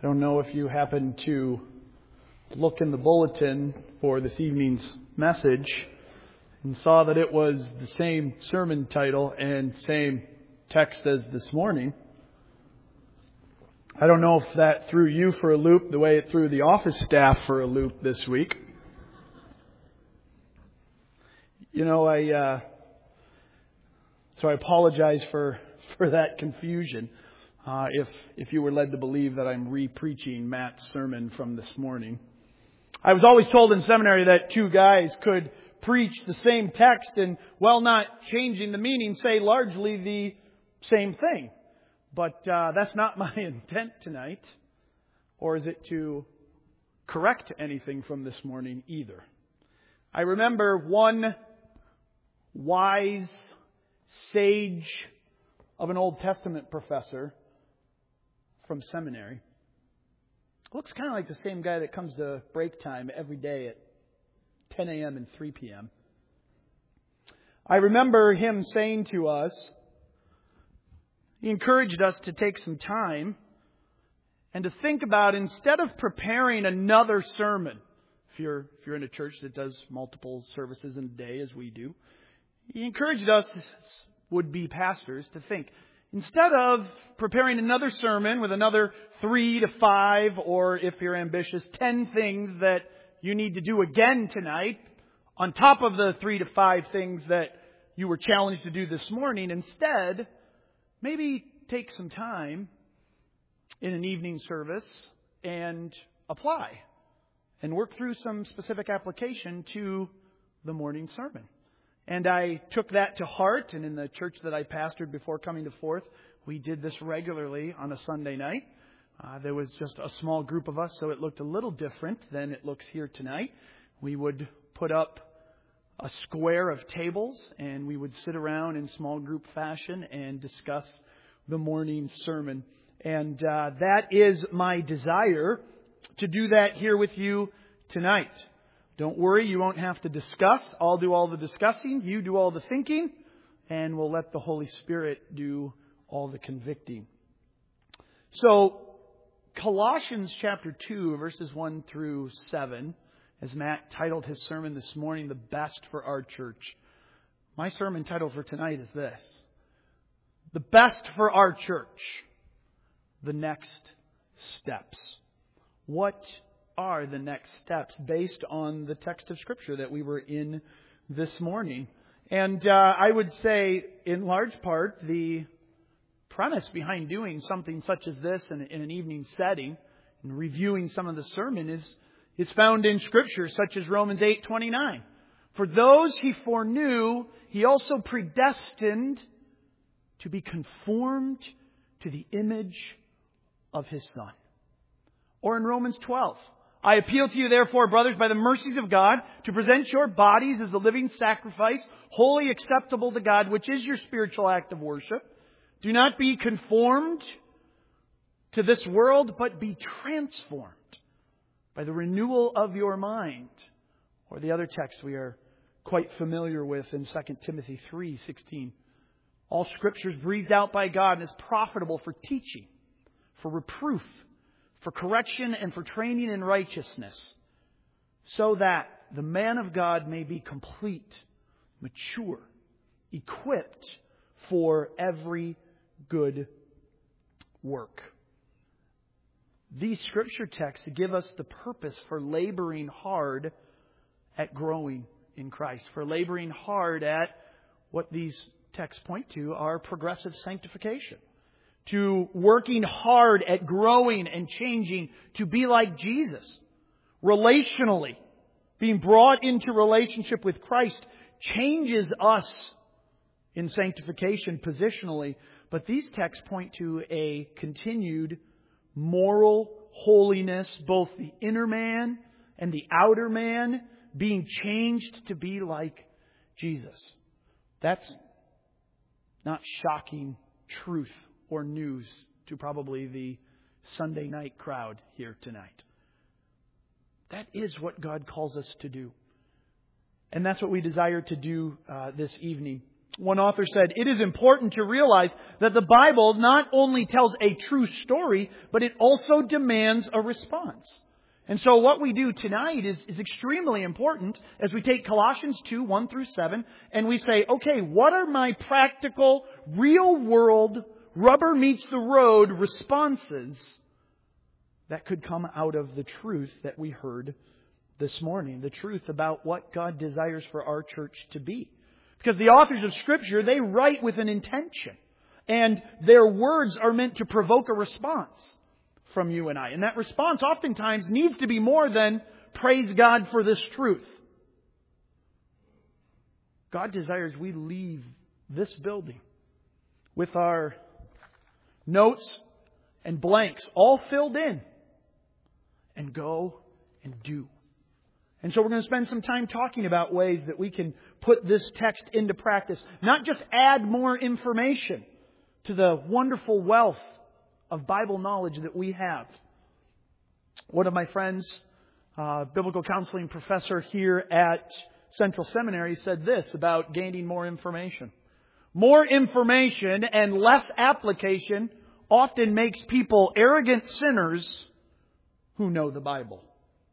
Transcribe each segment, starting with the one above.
I don't know if you happen to look in the bulletin for this evening's message and saw that it was the same sermon title and same text as this morning. I don't know if that threw you for a loop the way it threw the office staff for a loop this week. So I apologize for that confusion. If you were led to believe that I'm re-preaching Matt's sermon from this morning. I was always told in seminary that two guys could preach the same text and, while not changing the meaning, say largely the same thing. But that's not my intent tonight. Or is it to correct anything from this morning either? I remember one wise sage of an Old Testament professor from seminary. Looks kind of like the same guy that comes to break time every day at 10 a.m. and 3 p.m. I remember him saying to us, he encouraged us to take some time and to think about, instead of preparing another sermon, if you're in a church that does multiple services in a day as we do, he encouraged us, would-be pastors, to think, instead of preparing another sermon with another 3 to 5, or if you're ambitious, 10 things that you need to do again tonight, on top of the 3 to 5 things that you were challenged to do this morning, instead, maybe take some time in an evening service and apply and work through some specific application to the morning sermon. And I took that to heart, and in the church that I pastored before coming to Forth, we did this regularly on a Sunday night. There was just a small group of us, so it looked a little different than it looks here tonight. We would put up a square of tables, and we would sit around in small group fashion and discuss the morning sermon. And that is my desire to do that here with you tonight. Don't worry, you won't have to discuss. I'll do all the discussing, you do all the thinking, and we'll let the Holy Spirit do all the convicting. So, Colossians chapter 2, verses 1 through 7, as Matt titled his sermon this morning, The Best for Our Church. My sermon title for tonight is this: The Best for Our Church, the Next Steps. What are the next steps based on the text of Scripture that we were in this morning? And I would say, in large part, the premise behind doing something such as this in an evening setting and reviewing some of the sermon is found in Scripture, such as Romans 8:29. For those He foreknew, He also predestined to be conformed to the image of His Son. Or in Romans 12, I appeal to you, therefore, brothers, by the mercies of God, to present your bodies as a living sacrifice, wholly acceptable to God, which is your spiritual act of worship. Do not be conformed to this world, but be transformed by the renewal of your mind. Or the other text we are quite familiar with in 2 Timothy 3:16. All Scripture is breathed out by God and is profitable for teaching, for reproof, for correction, and for training in righteousness, so that the man of God may be complete, mature, equipped for every good work. These Scripture texts give us the purpose for laboring hard at growing in Christ, for laboring hard at what these texts point to are progressive sanctification, to working hard at growing and changing to be like Jesus. Relationally, being brought into relationship with Christ changes us in sanctification positionally. But these texts point to a continued moral holiness, both the inner man and the outer man being changed to be like Jesus. That's not shocking truth or news to probably the Sunday night crowd here tonight. That is what God calls us to do. And that's what we desire to do this evening One author said, "It is important to realize that the Bible not only tells a true story, but it also demands a response." And so what we do tonight is extremely important as we take Colossians 2, 1 through 7, and we say, okay, what are my practical, real-world, rubber-meets-the-road responses that could come out of the truth that we heard this morning? The truth about what God desires for our church to be. Because the authors of Scripture, they write with an intention. And their words are meant to provoke a response from you and I. And that response oftentimes needs to be more than praise God for this truth. God desires we leave this building with our notes and blanks all filled in and go and do. And so we're going to spend some time talking about ways that we can put this text into practice. Not just add more information to the wonderful wealth of Bible knowledge that we have. One of my friends, biblical counseling professor here at Central Seminary, said this about gaining more information. More information and less application often makes people arrogant sinners who know the Bible.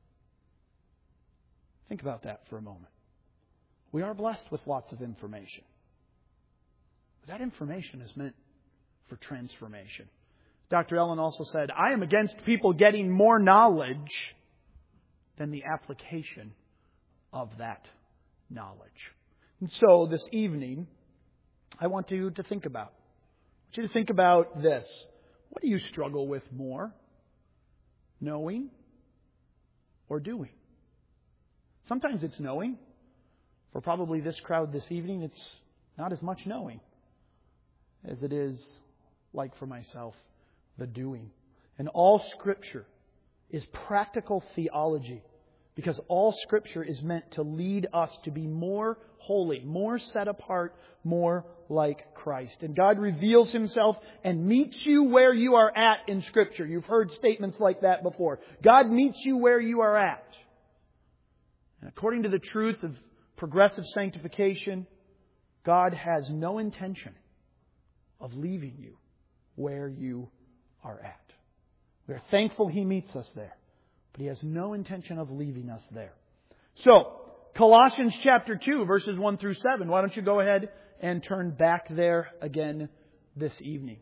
Think about that for a moment. We are blessed with lots of information. But that information is meant for transformation. Dr. Ellen also said, "I am against people getting more knowledge than the application of that knowledge." And so this evening, I want you to think about. I want you to think about this. What do you struggle with more? Knowing or doing? Sometimes it's knowing. For probably this crowd this evening, it's not as much knowing as it is, like for myself, the doing. And all Scripture is practical theology, because all Scripture is meant to lead us to be more holy, more set apart, more like Christ. And God reveals Himself and meets you where you are at in Scripture. You've heard statements like that before. God meets you where you are at. And according to the truth of progressive sanctification, God has no intention of leaving you where you are at. We are thankful He meets us there, but He has no intention of leaving us there. So, Colossians chapter 2, verses 1 through 7. Why don't you go ahead and turn back there again this evening.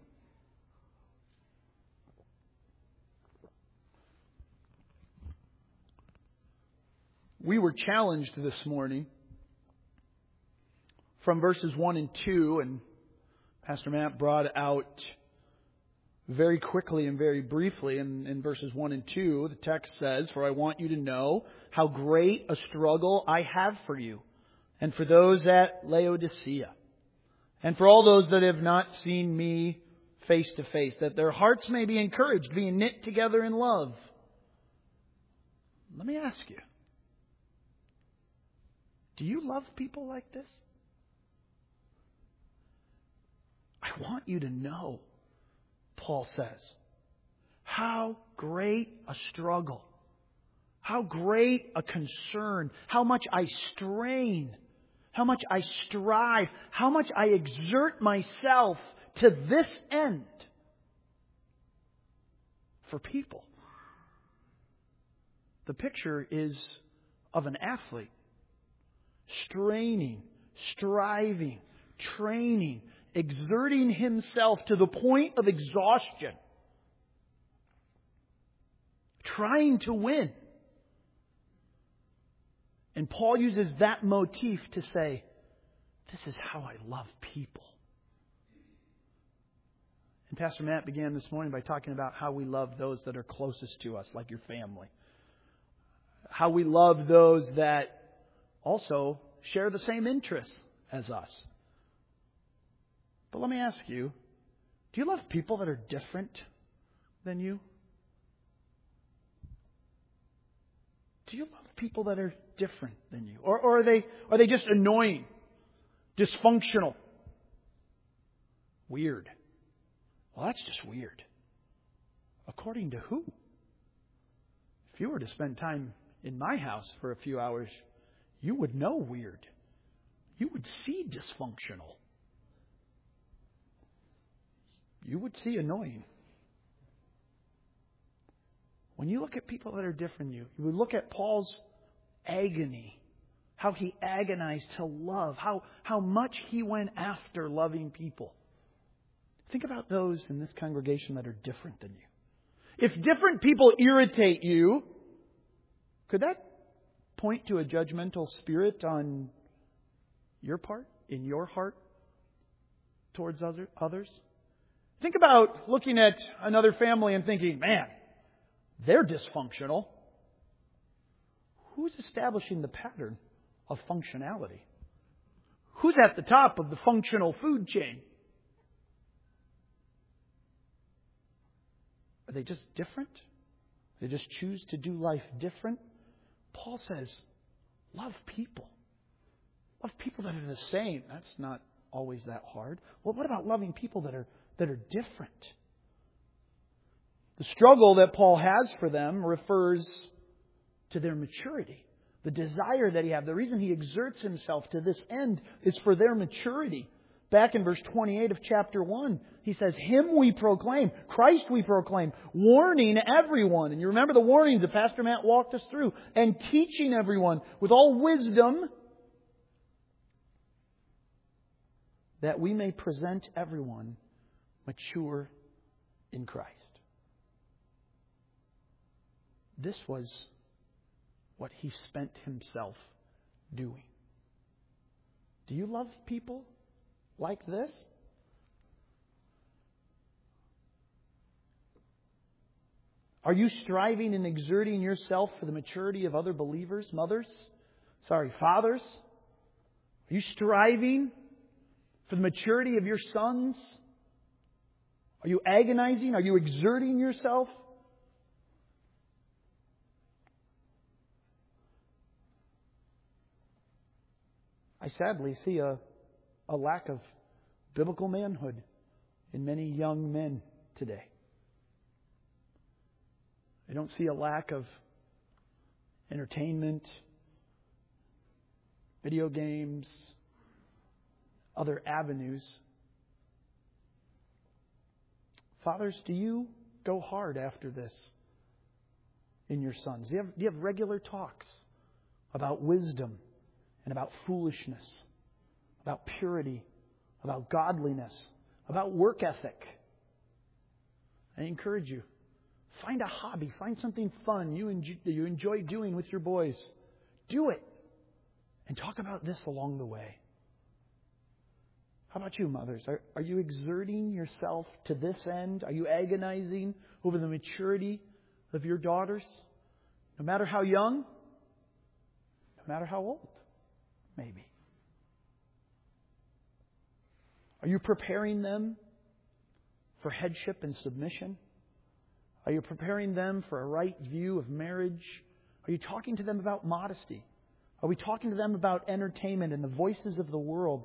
We were challenged this morning from verses 1 and 2, and Pastor Matt brought out very quickly and very briefly in verses 1 and 2, the text says, "For I want you to know how great a struggle I have for you, and for those at Laodicea, and for all those that have not seen me face to face, that their hearts may be encouraged, being knit together in love." Let me ask you, do you love people like this? I want you to know, Paul says, how great a struggle, how great a concern, how much I strain, how much I strive, how much I exert myself to this end for people. The picture is of an athlete straining, striving, training, exerting himself to the point of exhaustion, trying to win. And Paul uses that motif to say, this is how I love people. And Pastor Matt began this morning by talking about how we love those that are closest to us, like your family. How we love those that also share the same interests as us. But let me ask you, do you love people that are different than you? Do you love people that are different than you? Or are they just annoying, dysfunctional, weird? Well, that's just weird. According to who? If you were to spend time in my house for a few hours, you would know weird. You would see dysfunctional. you would see annoying. When you look at people that are different than you would look at Paul's agony, how he agonized to love, how much he went after loving people. Think about those in this congregation that are different than you. If different people irritate you, could that point to a judgmental spirit on your part, in your heart, towards others? Think about looking at another family and thinking, man, they're dysfunctional. Who's establishing the pattern of functionality? Who's at the top of the functional food chain? Are they just different? They just choose to do life different? Paul says, love people. Love people that are the same. That's not always that hard. Well, what about loving people that are different? The struggle that Paul has for them refers to their maturity. The desire that he has, the reason he exerts himself to this end is for their maturity. Back in verse 28 of chapter 1, he says, Him we proclaim, Christ we proclaim, warning everyone. And you remember the warnings that Pastor Matt walked us through. And teaching everyone with all wisdom, that we may present everyone mature in Christ. This was what he spent himself doing. Do you love people like this? Are you striving and exerting yourself for the maturity of other believers, fathers? Are you striving for the maturity of your sons? Are you agonizing? Are you exerting yourself? I sadly see a lack of biblical manhood in many young men today. I don't see a lack of entertainment, video games, other avenues. Fathers, do you go hard after this in your sons? Do you have regular talks about wisdom and about foolishness, about purity, about godliness, about work ethic? I encourage you, find a hobby, find something fun you enjoy doing with your boys. Do it. And talk about this along the way. How about you, mothers? Are you exerting yourself to this end? Are you agonizing over the maturity of your daughters? No matter how young, no matter how old, maybe. Are you preparing them for headship and submission? Are you preparing them for a right view of marriage? Are you talking to them about modesty? Are we talking to them about entertainment and the voices of the world?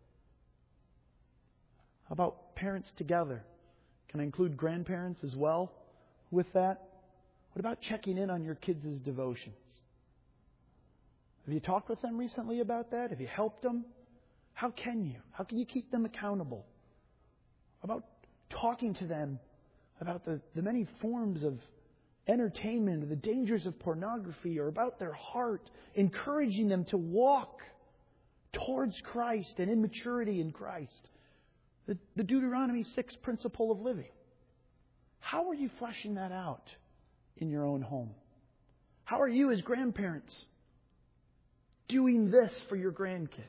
How about parents together? Can I include grandparents as well with that? What about checking in on your kids' devotions? Have you talked with them recently about that? Have you helped them? How can you? How can you keep them accountable? About talking to them about the many forms of entertainment, the dangers of pornography, or about their heart, encouraging them to walk towards Christ and in maturity in Christ. The Deuteronomy 6 principle of living. How are you fleshing that out in your own home? How are you as grandparents doing this for your grandkids?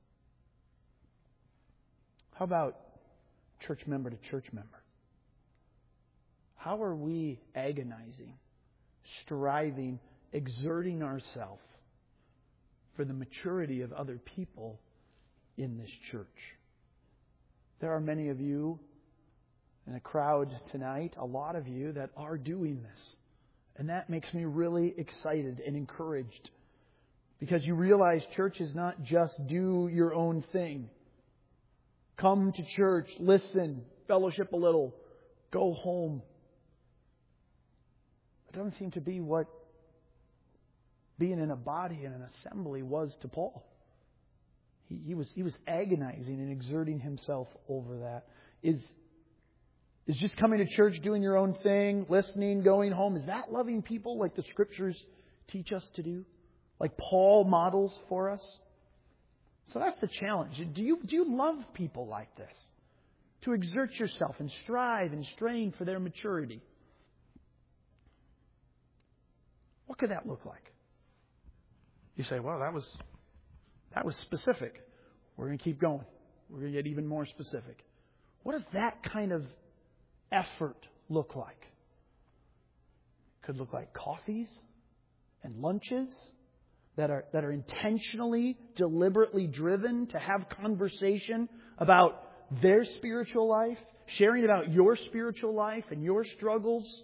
How about church member to church member? How are we agonizing, striving, exerting ourselves for the maturity of other people in this church? There are many of you in a crowd tonight, a lot of you that are doing this. And that makes me really excited and encouraged. Because you realize church is not just do your own thing. Come to church, listen, fellowship a little, go home. It doesn't seem to be what being in a body in an assembly was to Paul. He was agonizing and exerting himself over that. Is Is just coming to church, doing your own thing, listening, going home, is that loving people like the Scriptures teach us to do? Like Paul models for us? So that's the challenge. Do you love people like this? To exert yourself and strive and strain for their maturity. What could that look like? You say, well, that was specific. We're going to keep going. We're going to get even more specific. What does that kind of effort look like? It could look like coffees and lunches that are intentionally, deliberately driven to have conversation about their spiritual life, sharing about your spiritual life and your struggles.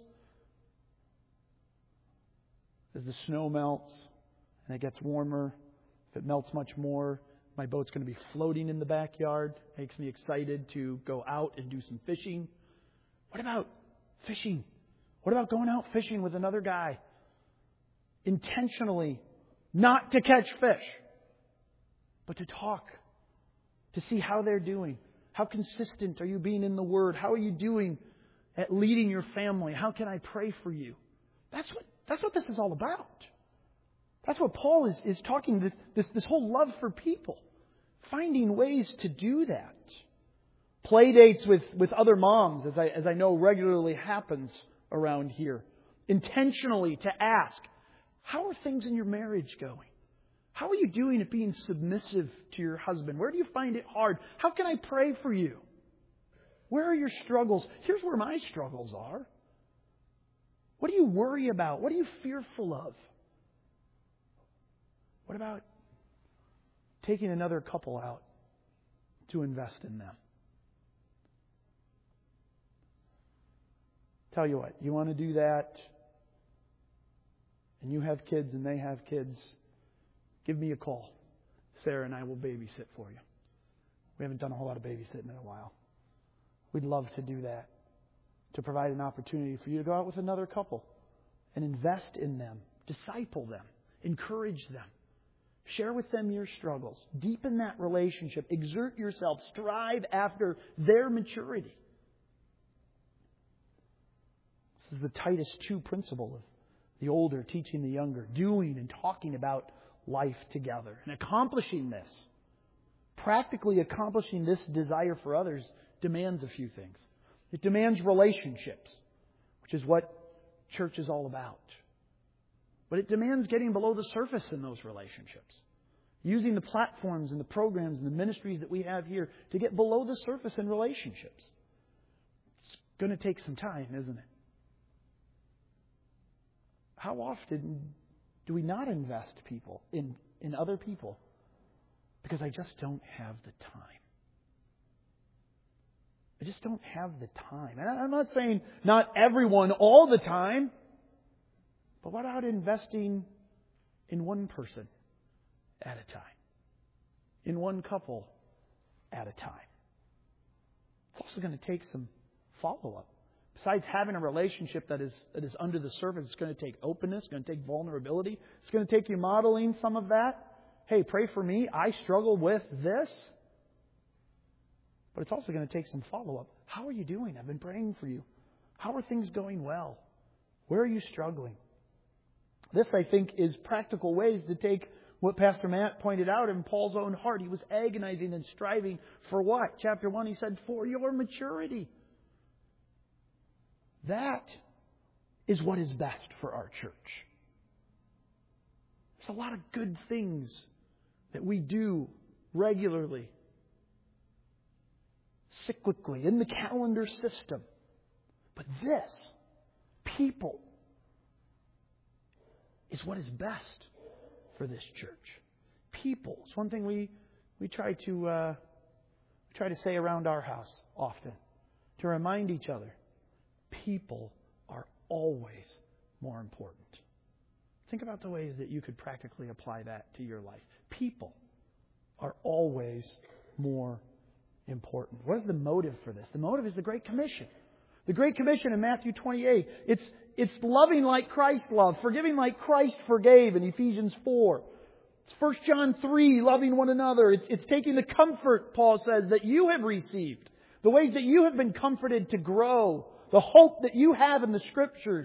As the snow melts and it gets warmer, if it melts much more, my boat's going to be floating in the backyard. Makes me excited to go out and do some fishing. What about fishing? What about going out fishing with another guy? Intentionally, not to catch fish, but to talk, to see how they're doing. How consistent are you being in the Word? How are you doing at leading your family? How can I pray for you? That's what this is all about. That's what Paul is talking, this whole love for people. Finding ways to do that. Play dates with other moms, as I know regularly happens around here. Intentionally to ask, how are things in your marriage going? How are you doing at being submissive to your husband? Where do you find it hard? How can I pray for you? Where are your struggles? Here's where my struggles are. What do you worry about? What are you fearful of? What about taking another couple out to invest in them? Tell you what, you want to do that, and you have kids and they have kids, give me a call. Sarah and I will babysit for you. We haven't done a whole lot of babysitting in a while. We'd love to do that, to provide an opportunity for you to go out with another couple and invest in them, disciple them, encourage them, share with them your struggles, deepen that relationship, exert yourself, strive after their maturity. This is the Titus 2 principle of the older teaching the younger, doing and talking about life together. And accomplishing this, practically accomplishing this desire for others, demands a few things. It demands relationships, which is what church is all about. But it demands getting below the surface in those relationships. Using the platforms and the programs and the ministries that we have here to get below the surface in relationships. It's going to take some time, isn't it? How often do we not invest people in other people because I just don't have the time? I just don't have the time. And I'm not saying not everyone all the time, but what about investing in one person at a time? In one couple at a time? It's also going to take some follow-up. Besides having a relationship that is under the surface, it's going to take openness, it's going to take vulnerability. It's going to take you modeling some of that. Hey, pray for me. I struggle with this. But it's also going to take some follow-up. How are you doing? I've been praying for you. How are things going well? Where are you struggling? This, I think, is practical ways to take what Pastor Matt pointed out in Paul's own heart. He was agonizing and striving for what? Chapter 1, he said, for your maturity. That is what is best for our church. There's a lot of good things that we do regularly, cyclically, in the calendar system. But this, people, is what is best for this church. People. It's one thing we try to say around our house often, to remind each other. People are always more important. Think about the ways that you could practically apply that to your life. People are always more important. What is the motive for this? The motive is the Great Commission. The Great Commission in Matthew 28. It's loving like Christ loved, forgiving like Christ forgave in Ephesians 4. It's 1 John 3, loving one another. It's taking the comfort, Paul says, that you have received, the ways that you have been comforted to grow, the hope that you have in the Scriptures.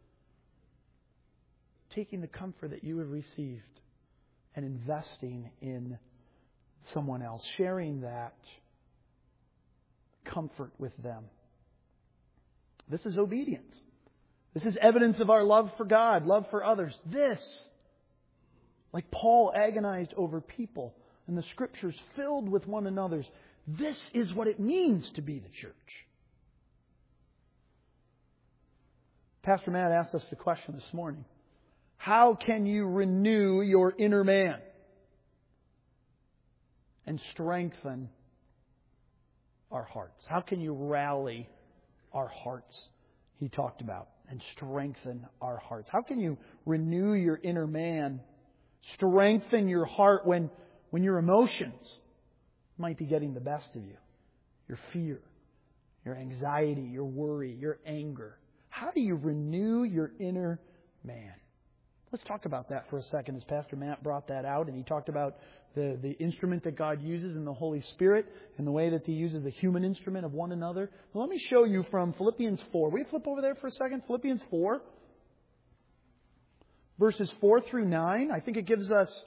Taking the comfort that you have received and investing in someone else, sharing that comfort with them. This is obedience. This is evidence of our love for God, love for others. This, like Paul agonized over people and the Scriptures filled with one another's, this is what it means to be the church. Pastor Matt asked us the question this morning. How can you renew your inner man and strengthen our hearts? How can you rally our hearts, he talked about, and strengthen our hearts? How can you renew your inner man, strengthen your heart when your emotions might be getting the best of you? Your fear, your anxiety, your worry, your anger. How do you renew your inner man? Let's talk about that for a second as Pastor Matt brought that out and he talked about the instrument that God uses in the Holy Spirit and the way that He uses a human instrument of one another. Well, let me show you from Philippians 4. Will you flip over there for a second? Philippians 4, verses 4 through 9. I think it gives us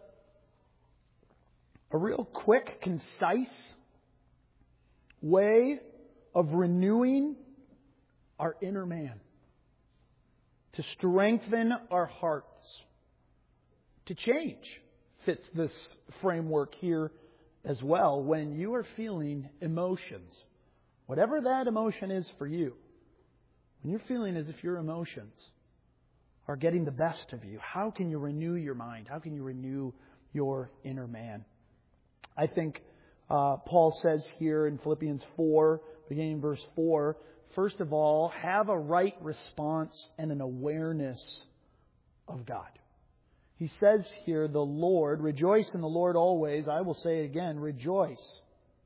a real quick, concise way of renewing our inner man, to strengthen our hearts, to change. Fits this framework here as well. When you are feeling emotions, whatever that emotion is for you, when you're feeling as if your emotions are getting the best of you, how can you renew your mind? How can you renew your inner man? I think Paul says here in Philippians 4, beginning in verse 4, first of all, have a right response and an awareness of God. He says here, the Lord, rejoice in the Lord always. I will say it again, rejoice.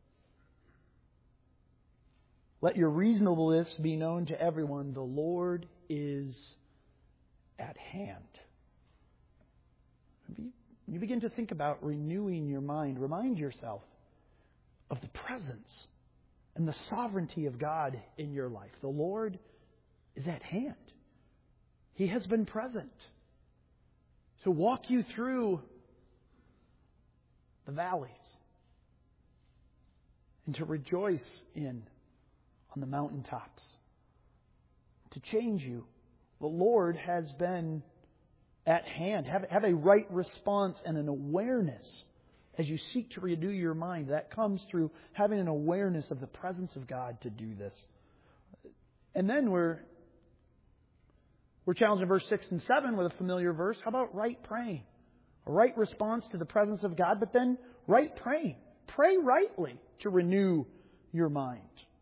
Let your reasonableness be known to everyone. The Lord is at hand. You begin to think about renewing your mind. Remind yourself of the presence and the sovereignty of God in your life. The Lord is at hand. He has been present to walk you through the valleys and to rejoice on the mountaintops, to change you. The Lord has been at hand. Have a right response and an awareness as you seek to renew your mind. That comes through having an awareness of the presence of God to do this. And then we're challenged in verse 6 and 7 with a familiar verse. How about right praying? A right response to the presence of God, but then right praying. Pray rightly to renew your mind.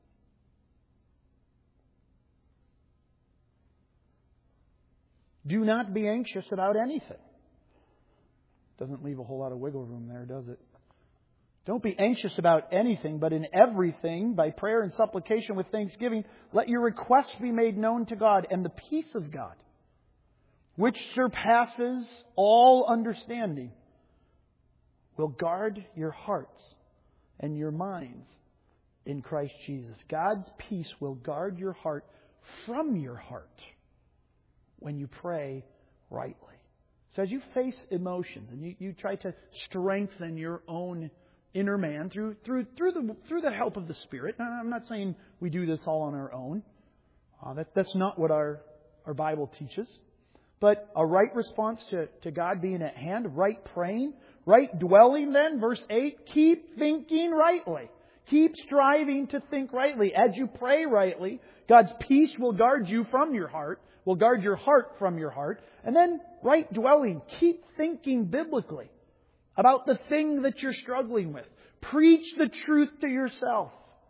Do not be anxious about anything. Doesn't leave a whole lot of wiggle room there, does it? Don't be anxious about anything, but in everything, by prayer and supplication with thanksgiving, let your requests be made known to God, and the peace of God, which surpasses all understanding, will guard your hearts and your minds in Christ Jesus. God's peace will guard your heart from your heart when you pray rightly. So as you face emotions and you try to strengthen your own inner man through the help of the Spirit. Now, I'm not saying we do this all on our own. That's not what our Bible teaches. But a right response to God being at hand, right praying, right dwelling then, verse 8, keep thinking rightly. Keep striving to think rightly. As you pray rightly, God's peace will guard you from your heart, will guard your heart from your heart. And then right dwelling, keep thinking biblically about the thing that you're struggling with. Preach the truth to yourself.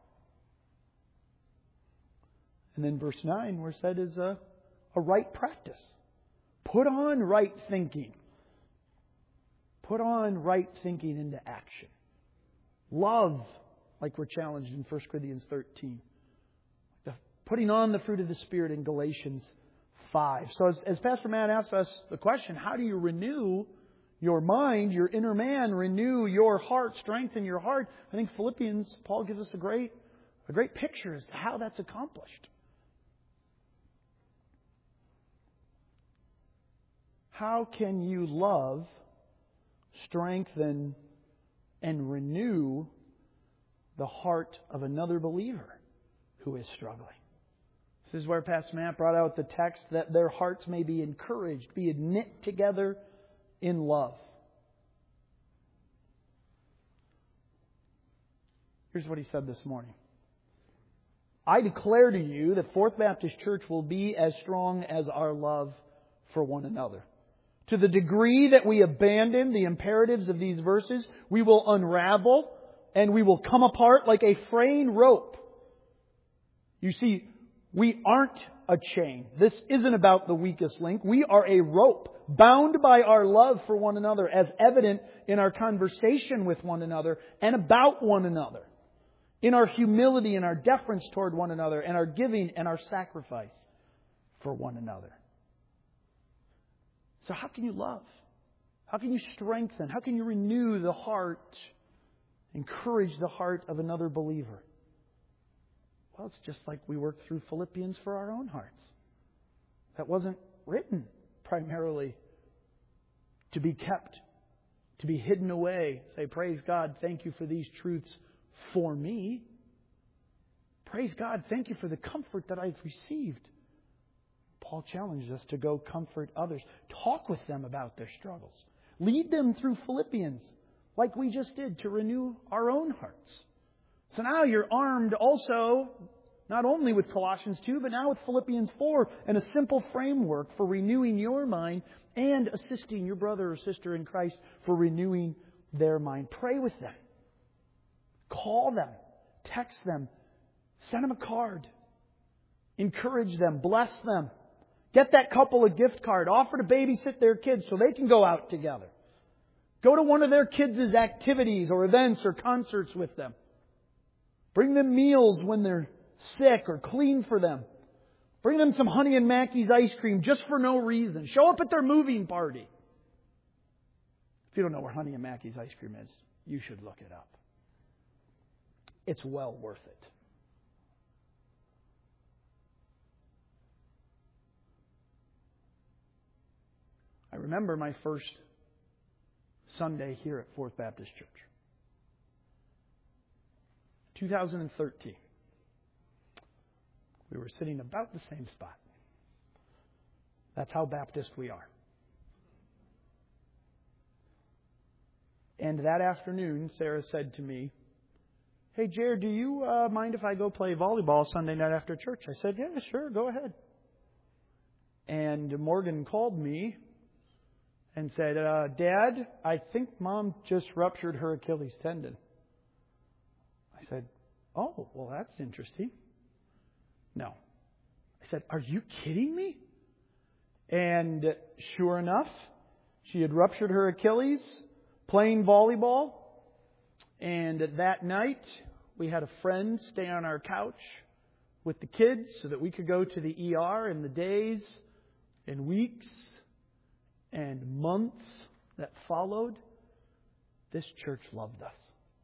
And then verse 9, where said is a right practice. Put on right thinking. Put on right thinking into action. Love, like we're challenged in 1 Corinthians 13. Putting on the fruit of the Spirit in Galatians 5. So as Pastor Matt asked us the question, how do you renew your mind, your inner man, renew your heart, strengthen your heart? I think Philippians, Paul gives us a great A great picture as to how that's accomplished. How can you love, strengthen, and renew the heart of another believer who is struggling? This is where Pastor Matt brought out the text that their hearts may be encouraged, be knit together in love. Here's what he said this morning. I declare to you that Fourth Baptist Church will be as strong as our love for one another. To the degree that we abandon the imperatives of these verses, we will unravel and we will come apart like a fraying rope. You see, we aren't a chain. This isn't about the weakest link. We are a rope bound by our love for one another, as evident in our conversation with one another and about one another, in our humility and our deference toward one another, and our giving and our sacrifice for one another. So how can you love? How can you strengthen? How can you renew the heart, encourage the heart of another believer? Well, it's just like we work through Philippians for our own hearts. That wasn't written primarily to be kept, to be hidden away. Say, praise God, thank you for these truths for me. Praise God, thank you for the comfort that I've received. Paul challenges us to go comfort others. Talk with them about their struggles. Lead them through Philippians, like we just did, to renew our own hearts. So now you're armed also, not only with Colossians 2, but now with Philippians 4, and a simple framework for renewing your mind and assisting your brother or sister in Christ for renewing their mind. Pray with them. Call them. Text them. Send them a card. Encourage them. Bless them. Get that couple a gift card. Offer to babysit their kids so they can go out together. Go to one of their kids' activities or events or concerts with them. Bring them meals when they're sick or clean for them. Bring them some Honey and Mackey's ice cream just for no reason. Show up at their moving party. If you don't know where Honey and Mackey's ice cream is, you should look it up. It's well worth it. I remember my first Sunday here at Fourth Baptist Church. 2013. We were sitting about the same spot. That's how Baptist we are. And that afternoon, Sarah said to me, "Hey, Jared, do you mind if I go play volleyball Sunday night after church?" I said, "Yeah, sure, go ahead." And Morgan called me and said, "Dad, I think Mom just ruptured her Achilles tendon." I said, "Oh, well, that's interesting." No. I said, "Are you kidding me?" And sure enough, she had ruptured her Achilles playing volleyball. And that night, we had a friend stay on our couch with the kids so that we could go to the ER. In the days and weeks and months that followed, this church loved us.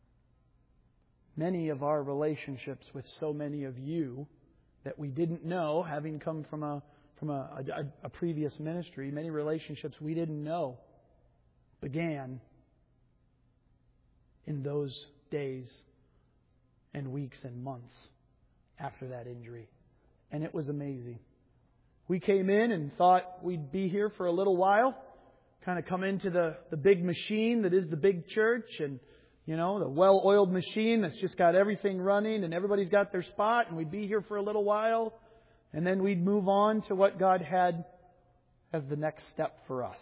Many of our relationships with so many of you that we didn't know, having come from a previous ministry, many relationships we didn't know began in those days and weeks and months after that injury. And it was amazing. We came in and thought we'd be here for a little while, kind of come into the big machine that is the big church, and you know, the well-oiled machine that's just got everything running and everybody's got their spot, and we'd be here for a little while, and then we'd move on to what God had as the next step for us.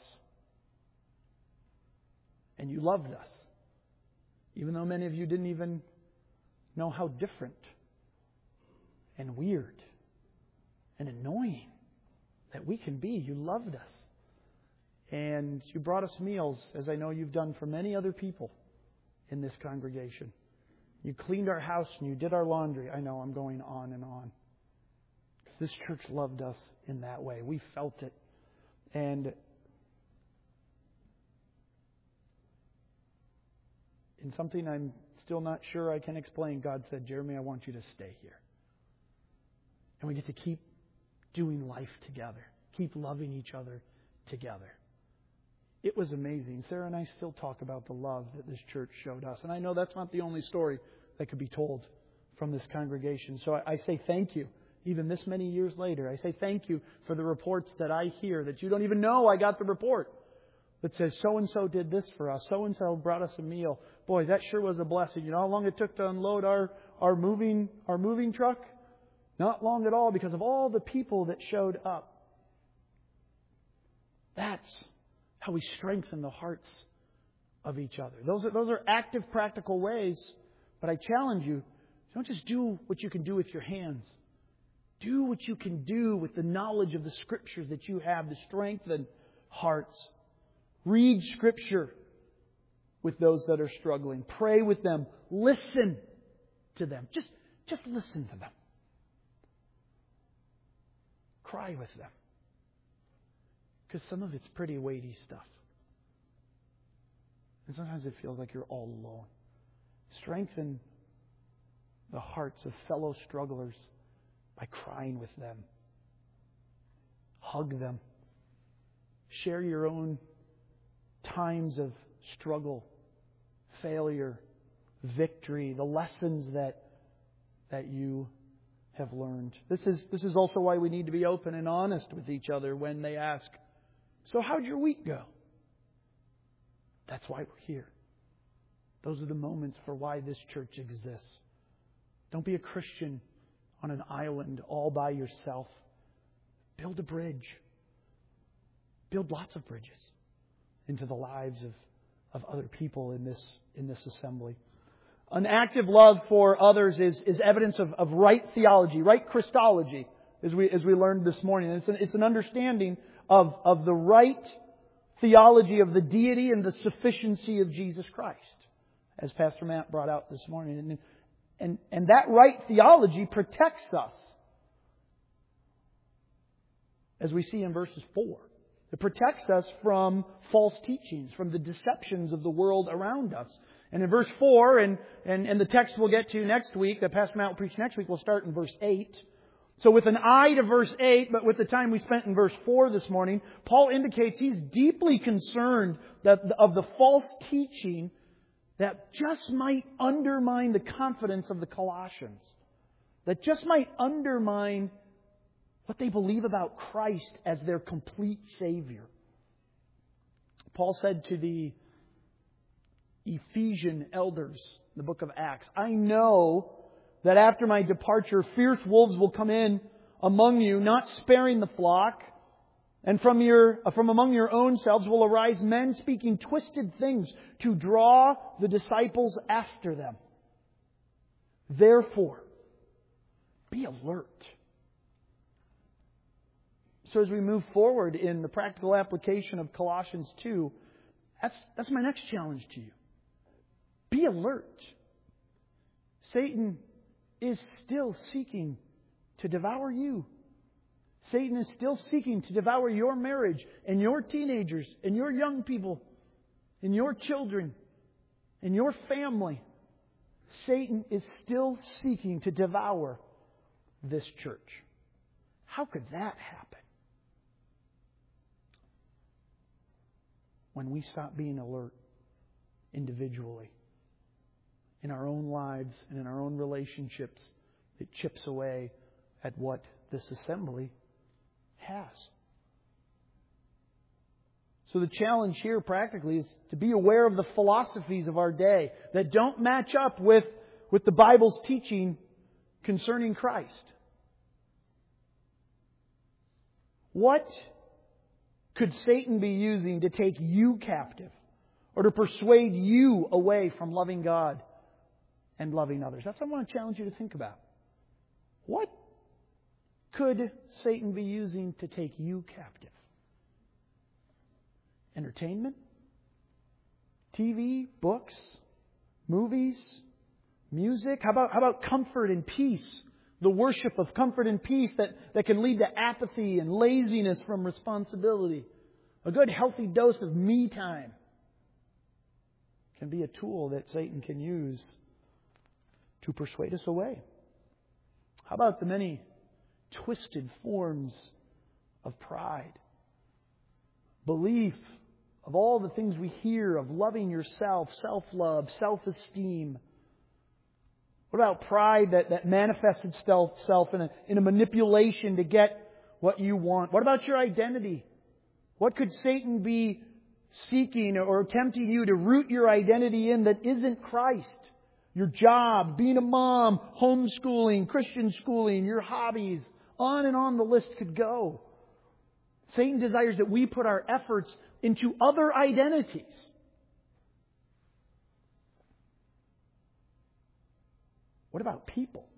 And you loved us, even though many of you didn't even know how different and weird and annoying that we can be. You loved us. And you brought us meals, as I know you've done for many other people in this congregation. You cleaned our house and you did our laundry. I know I'm going on and on. Because this church loved us in that way. We felt it. And in something I'm still not sure I can explain, God said, Jeremy, I want you to stay here. And we get to keep doing life together. Keep loving each other together. It was amazing. Sarah and I still talk about the love that this church showed us. And I know that's not the only story that could be told from this congregation. So I say thank you. Even this many years later, I say thank you for the reports that I hear that you don't even know I got the report that says so-and-so did this for us. So-and-so brought us a meal. Boy, that sure was a blessing. You know how long it took to unload our moving truck? Not long at all, because of all the people that showed up. That's how we strengthen the hearts of each other. Those are active, practical ways. But I challenge you, don't just do what you can do with your hands. Do what you can do with the knowledge of the Scriptures that you have to strengthen hearts. Read Scripture with those that are struggling. Pray with them. Listen to them. Just listen to them. Cry with them. Because some of it's pretty weighty stuff. And sometimes it feels like you're all alone. Strengthen the hearts of fellow strugglers by crying with them. Hug them. Share your own times of struggle, failure, victory, the lessons that you have learned. This is also why we need to be open and honest with each other when they ask, so how'd your week go? That's why we're here. Those are the moments for why this church exists. Don't be a Christian on an island all by yourself. Build a bridge. Build lots of bridges into the lives of other people in this assembly. An active love for others is evidence of right theology, right Christology, as we learned this morning. It's an understanding of the right theology of the deity and the sufficiency of Jesus Christ, as Pastor Matt brought out this morning. And that right theology protects us, as we see in verses 4. It protects us from false teachings, from the deceptions of the world around us. And in verse 4, and the text we'll get to next week, that Pastor Matt will preach next week, we'll start in verse 8. So with an eye to verse 8, but with the time we spent in verse 4 this morning, Paul indicates he's deeply concerned of the false teaching that just might undermine the confidence of the Colossians. That just might undermine what they believe about Christ as their complete Savior. Paul said to the Ephesian elders in the book of Acts, I know that after my departure, fierce wolves will come in among you, not sparing the flock. And from among your own selves will arise men speaking twisted things to draw the disciples after them. Therefore, be alert. So as we move forward in the practical application of Colossians 2, that's my next challenge to you. Be alert. Satan is still seeking to devour you. Satan is still seeking to devour your marriage and your teenagers and your young people and your children and your family. Satan is still seeking to devour this church. How could that happen? When we stop being alert individually, in our own lives and in our own relationships, it chips away at what this assembly has. So the challenge here practically is to be aware of the philosophies of our day that don't match up with the Bible's teaching concerning Christ. What could Satan be using to take you captive or to persuade you away from loving God and loving others? That's what I want to challenge you to think about. What could Satan be using to take you captive? Entertainment? TV? Books? Movies? Music? How about comfort and peace? The worship of comfort and peace that can lead to apathy and laziness from responsibility. A good healthy dose of me time. can be a tool that Satan can use to persuade us away. How about the many twisted forms of pride? Belief of all the things we hear of loving yourself, self-love, self-esteem. What about pride that manifests itself in a manipulation to get what you want? What about your identity? What could Satan be seeking or tempting you to root your identity in that isn't Christ? Your job, being a mom, homeschooling, Christian schooling, your hobbies, on and on the list could go. Satan desires that we put our efforts into other identities. What about people?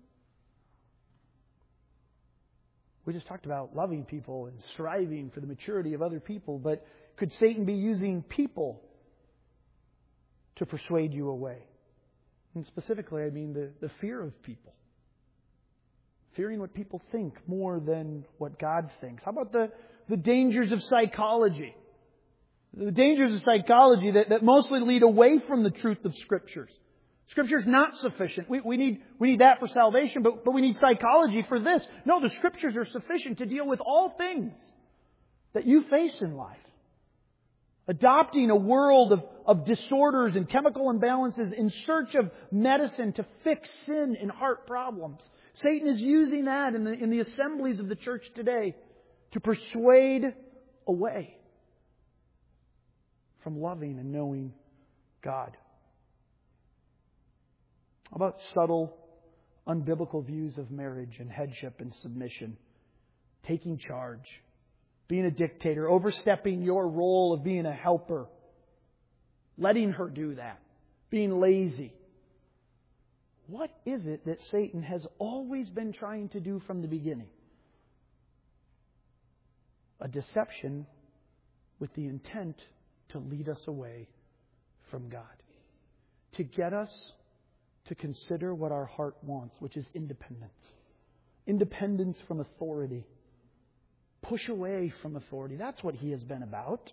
We just talked about loving people and striving for the maturity of other people, but could Satan be using people to persuade you away? And specifically, I mean the fear of people. Fearing what people think more than what God thinks. How about the dangers of psychology? The dangers of psychology that mostly lead away from the truth of Scriptures. Scripture is not sufficient. We need that for salvation, but we need psychology for this. No, the Scriptures are sufficient to deal with all things that you face in life. Adopting a world of disorders and chemical imbalances in search of medicine to fix sin and heart problems. Satan is using that in the assemblies of the church today to persuade away from loving and knowing God. How about subtle, unbiblical views of marriage and headship and submission? Taking charge, being a dictator, overstepping your role of being a helper, letting her do that, being lazy. What is it that Satan has always been trying to do from the beginning? A deception with the intent to lead us away from God. To get us to consider what our heart wants, which is independence. Independence from authority. Push away from authority. That's what he has been about.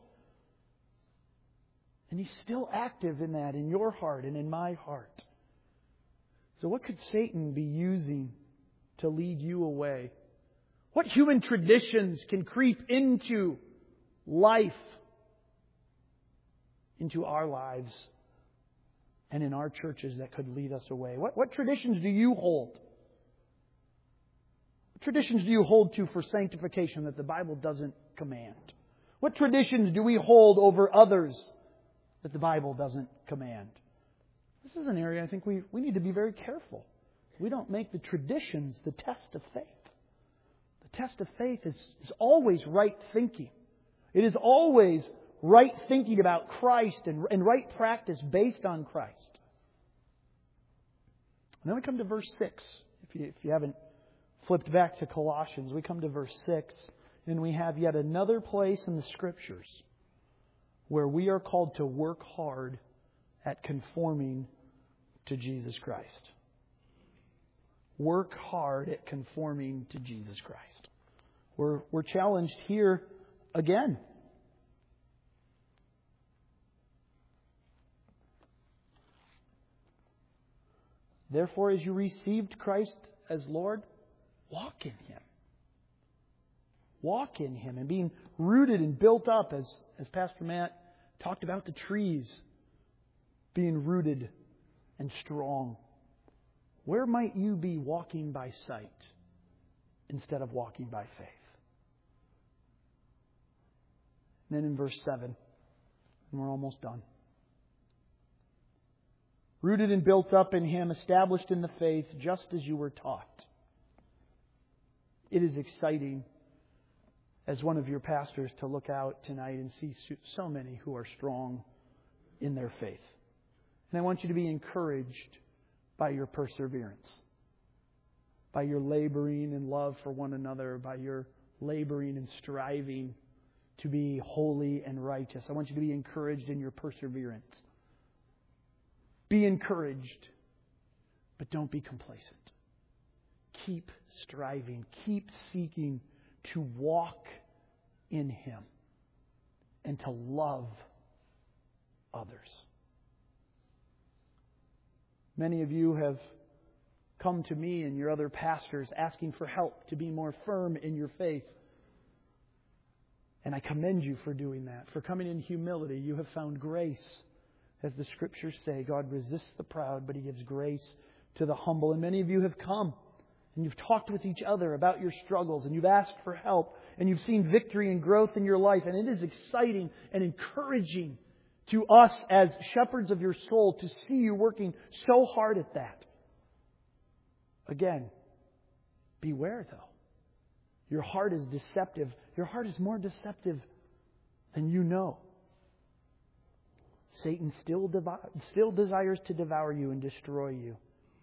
And he's still active in that, in your heart and in my heart. So what could Satan be using to lead you away? What human traditions can creep into life, into our lives, and in our churches that could lead us away? What traditions do you hold? What traditions do you hold to for sanctification that the Bible doesn't command? What traditions do we hold over others that the Bible doesn't command? This is an area I think we need to be very careful. We don't make the traditions the test of faith. The test of faith is always right thinking. It is always right thinking about Christ and right practice based on Christ. And then we come to verse 6. If you haven't flipped back to Colossians, we come to verse 6, and we have yet another place in the Scriptures where we are called to work hard at conforming to Jesus Christ. Work hard at conforming to Jesus Christ. We're challenged here again. Therefore, as you received Christ as Lord, walk in Him. Walk in Him and being rooted and built up, as Pastor Matt talked about the trees being rooted and strong. Where might you be walking by sight instead of walking by faith? And then in verse 7, and we're almost done. Rooted and built up in Him, established in the faith, just as you were taught. It is exciting as one of your pastors to look out tonight and see so many who are strong in their faith. And I want you to be encouraged by your perseverance, by your laboring in love for one another, by your laboring and striving to be holy and righteous. I want you to be encouraged in your perseverance. Be encouraged, but don't be complacent. Keep striving, keep seeking to walk in Him and to love others. Many of you have come to me and your other pastors asking for help to be more firm in your faith. And I commend you for doing that, for coming in humility. You have found grace. As the Scriptures say, God resists the proud, but He gives grace to the humble. And many of you have come and you've talked with each other about your struggles and you've asked for help and you've seen victory and growth in your life. And it is exciting and encouraging to us as shepherds of your soul to see you working so hard at that. Again, beware though. Your heart is deceptive. Your heart is more deceptive than you know. Satan still desires to devour you and destroy you.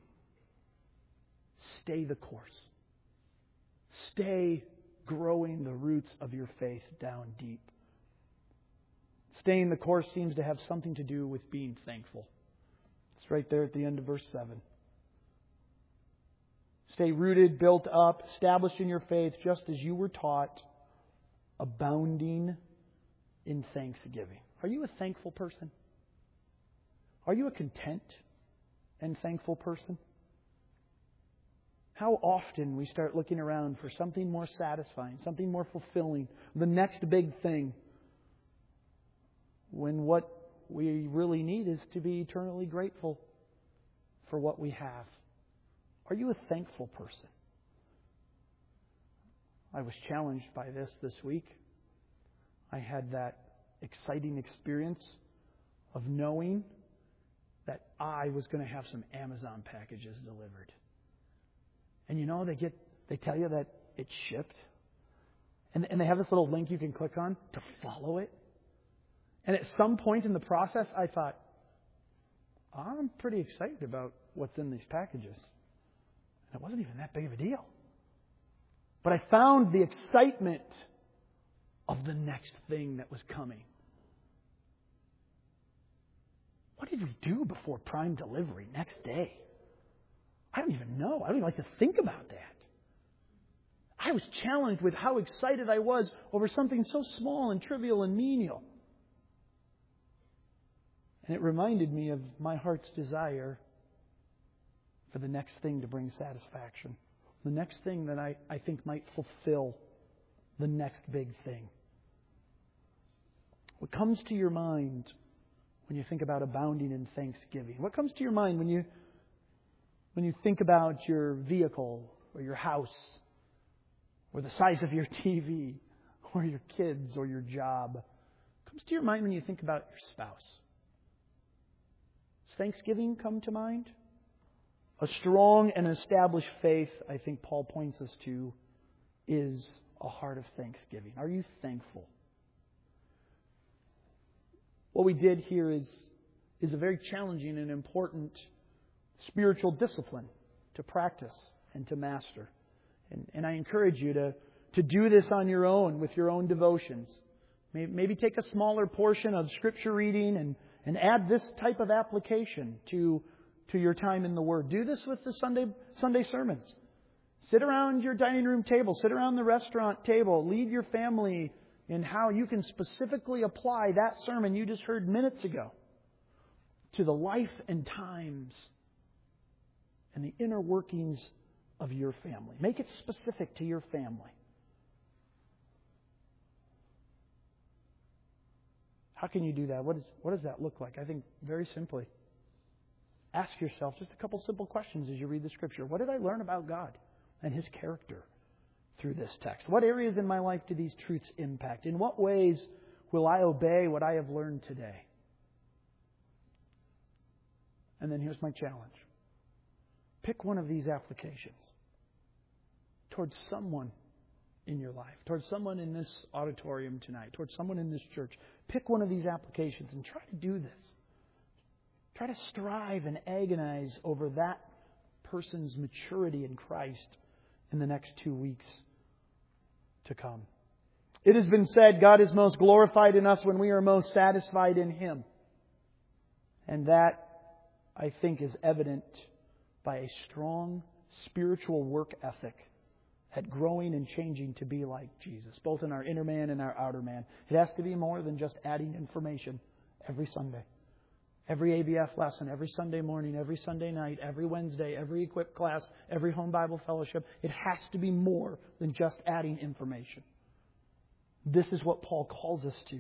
Stay the course. Stay growing the roots of your faith down deep. Staying the course seems to have something to do with being thankful. It's right there at the end of verse 7. Stay rooted, built up, established in your faith, just as you were taught, abounding in thanksgiving. Are you a thankful person? Are you a content and thankful person? How often we start looking around for something more satisfying, something more fulfilling, the next big thing, when what we really need is to be eternally grateful for what we have. Are you a thankful person? I was challenged by this week. I had that exciting experience of knowing that I was going to have some Amazon packages delivered. And you know, they tell you that it's shipped. And they have this little link you can click on to follow it. And at some point in the process, I thought, I'm pretty excited about what's in these packages. And it wasn't even that big of a deal. But I found the excitement of the next thing that was coming. What did we do before Prime delivery next day? I don't even know. I don't even like to think about that. I was challenged with how excited I was over something so small and trivial and menial. And it reminded me of my heart's desire for the next thing to bring satisfaction. The next thing that I think might fulfill the next big thing. What comes to your mind when you think about abounding in thanksgiving? What comes to your mind when you think about your vehicle or your house or the size of your TV or your kids or your job? What comes to your mind when you think about your spouse? Does thanksgiving come to mind? A strong and established faith, I think Paul points us to, is a heart of thanksgiving. Are you thankful? What we did here is a very challenging and important spiritual discipline to practice and to master. And I encourage you to do this on your own with your own devotions. Maybe take a smaller portion of Scripture reading and add this type of application to your time in the Word. Do this with the Sunday sermons. Sit around your dining room table. Sit around the restaurant table. Lead your family in how you can specifically apply that sermon you just heard minutes ago to the life and times and the inner workings of your family. Make it specific to your family. How can you do that? What does that look like? I think very simply, ask yourself just a couple simple questions as you read the Scripture. What did I learn about God and His character through this text? What areas in my life do these truths impact? In what ways will I obey what I have learned today? And then here's my challenge. Pick one of these applications towards someone in your life, towards someone in this auditorium tonight, towards someone in this church. Pick one of these applications and try to do this. Try to strive and agonize over that person's maturity in Christ in the next 2 weeks to come. It has been said, God is most glorified in us when we are most satisfied in Him. And that, I think, is evident by a strong spiritual work ethic at growing and changing to be like Jesus, both in our inner man and our outer man. It has to be more than just adding information every Sunday. Every ABF lesson, every Sunday morning, every Sunday night, every Wednesday, every Equip class, every home Bible fellowship. It has to be more than just adding information. This is what Paul calls us to.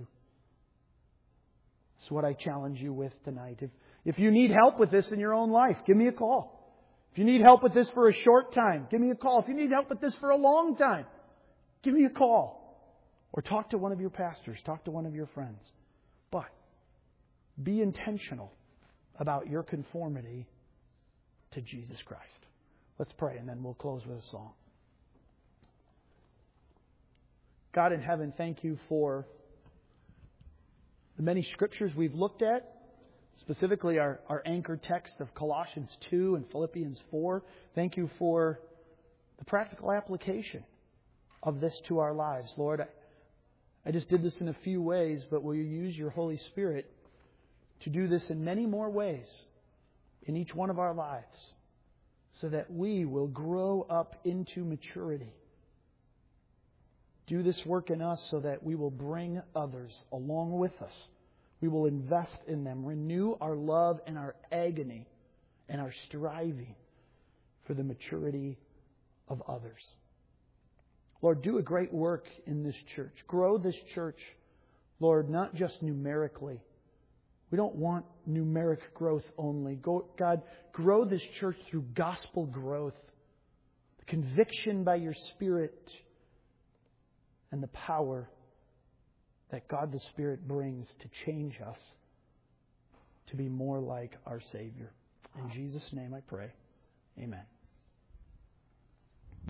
It's what I challenge you with tonight. If you need help with this in your own life, give me a call. If you need help with this for a short time, give me a call. If you need help with this for a long time, give me a call. Or talk to one of your pastors. Talk to one of your friends. But be intentional about your conformity to Jesus Christ. Let's pray and then we'll close with a song. God in heaven, thank you for the many scriptures we've looked at, specifically our anchor text of Colossians 2 and Philippians 4. Thank you for the practical application of this to our lives. Lord, I just did this in a few ways, but will you use your Holy Spirit to do this in many more ways in each one of our lives so that we will grow up into maturity. Do this work in us so that we will bring others along with us. We will invest in them. Renew our love and our agony and our striving for the maturity of others. Lord, do a great work in this church. Grow this church, Lord, not just numerically. We don't want numeric growth only. God, grow this church through gospel growth, the conviction by your Spirit, and the power that God the Spirit brings to change us to be more like our Savior. In Jesus' name I pray. Amen.